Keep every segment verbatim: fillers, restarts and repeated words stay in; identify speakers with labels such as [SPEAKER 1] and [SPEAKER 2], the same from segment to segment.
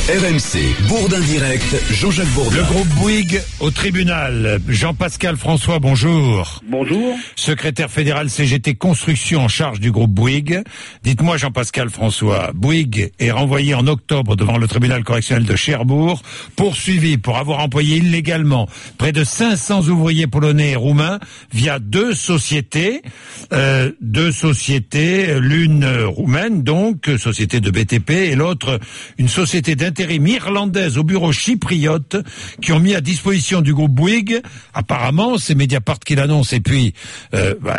[SPEAKER 1] R M C, Bourdin Direct, Jean-Jacques Bourdin.
[SPEAKER 2] Le groupe Bouygues au tribunal. Jean-Pascal François, bonjour.
[SPEAKER 3] Bonjour.
[SPEAKER 2] Secrétaire fédéral C G T Construction en charge du groupe Bouygues. Dites-moi, Jean-Pascal François, Bouygues est renvoyé en octobre devant le tribunal correctionnel de Cherbourg, poursuivi pour avoir employé illégalement près de cinq cents ouvriers polonais et roumains via deux sociétés, euh, deux sociétés, l'une roumaine donc, société de B T P, et l'autre une société d'intérim irlandaise au bureau chypriote, qui ont mis à disposition du groupe Bouygues, apparemment, c'est Mediapart qui l'annonce, et puis euh, bah,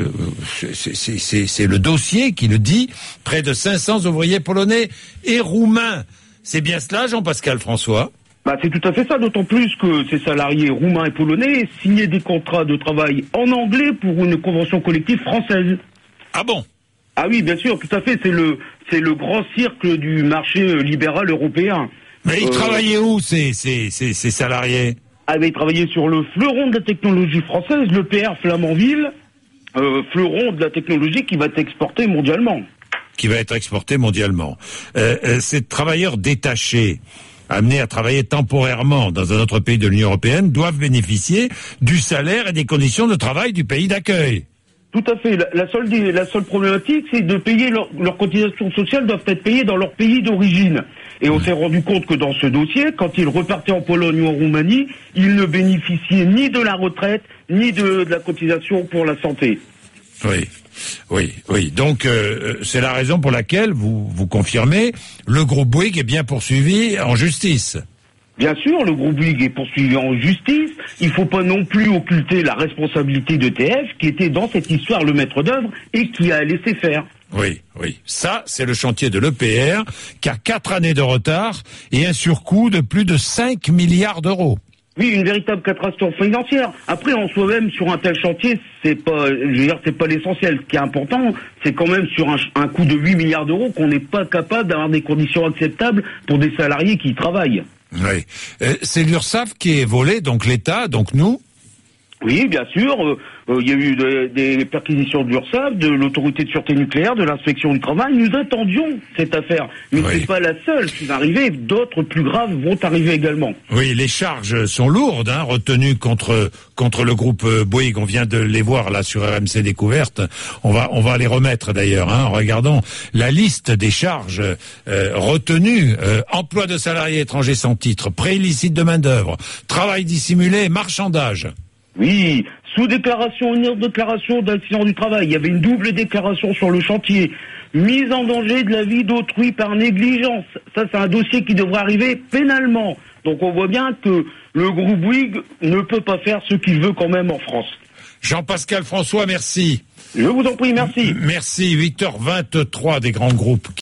[SPEAKER 2] c'est, c'est, c'est, c'est le dossier qui le dit, près de cinq cents ouvriers polonais et roumains. C'est bien cela, Jean-Pascal François?
[SPEAKER 3] Bah, c'est tout à fait ça, d'autant plus que ces salariés roumains et polonais signaient des contrats de travail en anglais pour une convention collective française.
[SPEAKER 2] Ah bon?
[SPEAKER 3] Ah oui, bien sûr, tout à fait, c'est le c'est le grand cirque du marché libéral européen.
[SPEAKER 2] Mais ils
[SPEAKER 3] euh,
[SPEAKER 2] travaillaient où, ces, ces, ces, ces salariés?
[SPEAKER 3] Ah, ils travaillaient sur le fleuron de la technologie française, le P R Flamanville, euh, fleuron de la technologie qui va être exporté mondialement.
[SPEAKER 2] Qui va être exporté mondialement. Euh, euh, ces travailleurs détachés, amenés à travailler temporairement dans un autre pays de l'Union européenne, doivent bénéficier du salaire et des conditions de travail du pays d'accueil.
[SPEAKER 3] Tout à fait. La, la seule la seule problématique, c'est de payer leur, leurs cotisations sociales doivent être payées dans leur pays d'origine. Et on mmh. s'est rendu compte que dans ce dossier, quand ils repartaient en Pologne ou en Roumanie, ils ne bénéficiaient ni de la retraite, ni de, de la cotisation pour la santé.
[SPEAKER 2] Oui, oui, oui. Donc, euh, c'est la raison pour laquelle, vous, vous confirmez, le groupe Bouygues est bien poursuivi en justice.
[SPEAKER 3] Bien sûr, le groupe Bouygues est poursuivi en justice. Il ne faut pas non plus occulter la responsabilité d'E T F, qui était dans cette histoire le maître d'œuvre et qui a laissé faire.
[SPEAKER 2] Oui, oui. Ça, c'est le chantier de l'E P R, qui a quatre années de retard et un surcoût de plus de cinq milliards d'euros.
[SPEAKER 3] Oui, une véritable catastrophe financière. Après, en soi-même, sur un tel chantier, c'est pas, je veux dire, c'est pas l'essentiel. Ce qui est important, c'est quand même sur un, un coût de huit milliards d'euros qu'on n'est pas capable d'avoir des conditions acceptables pour des salariés qui y travaillent.
[SPEAKER 2] Oui. Euh, c'est l'URSSAF qui est volé, donc l'État, donc nous?
[SPEAKER 3] Oui, bien sûr. Il euh, euh, y a eu de, des perquisitions de l'URSSAF, de l'autorité de sûreté nucléaire, de l'inspection du travail. Nous attendions cette affaire. Mais oui. C'est pas la seule qui va arriver. D'autres plus graves vont arriver également.
[SPEAKER 2] Oui, les charges sont lourdes, hein, retenues contre contre le groupe Bouygues. On vient de les voir là sur R M C Découverte. On va on va les remettre d'ailleurs, hein, en regardant la liste des charges euh, retenues. Euh, emploi de salariés étrangers sans titre, prêt illicite de main d'œuvre, travail dissimulé, marchandage.
[SPEAKER 3] Oui, sous-déclaration, une déclaration d'accident du travail. Il y avait une double déclaration sur le chantier. Mise en danger de la vie d'autrui par négligence. Ça, c'est un dossier qui devrait arriver pénalement. Donc on voit bien que le groupe Bouygues ne peut pas faire ce qu'il veut quand même en France.
[SPEAKER 2] Jean-Pascal François, merci.
[SPEAKER 3] Je vous en prie, merci.
[SPEAKER 2] Merci. huit heures vingt-trois des grands groupes.